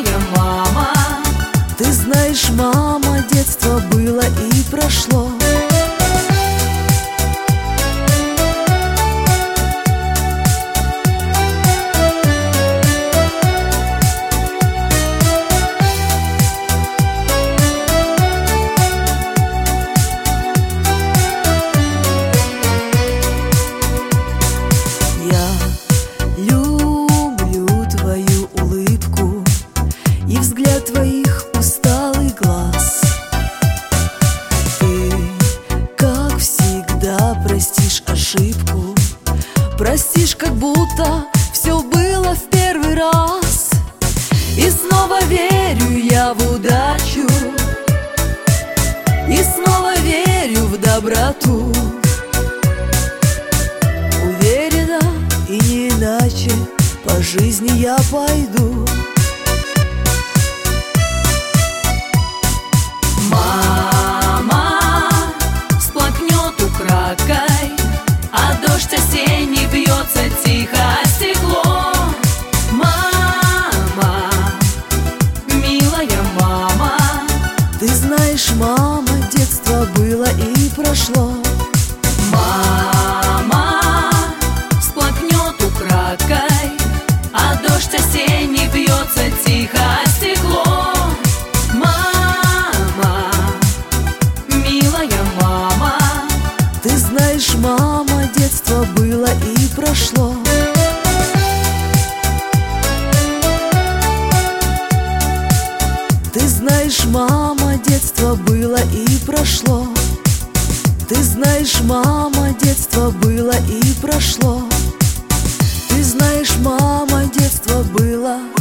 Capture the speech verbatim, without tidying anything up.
милая мама. Ты знаешь, мама, детство было и прошло. И взгляд твоих усталых глаз. Ты, как всегда, простишь ошибку, простишь, как будто все было в первый раз. И снова верю я в удачу, и снова верю в доброту. Уверена, и не иначе по жизни я пойду. Мама всплакнет украдкой, а дождь осенний бьется тихо о стекло. Мама, милая мама. Ты знаешь, мама, детство было и прошло. Мама всплакнет украдкой, а дождь осенний бьется тихо о стекло. Ты знаешь, мама, детство было и прошло. Ты знаешь, мама, детство было и прошло. Ты знаешь, мама, детство было и прошло. Ты знаешь, мама, детство было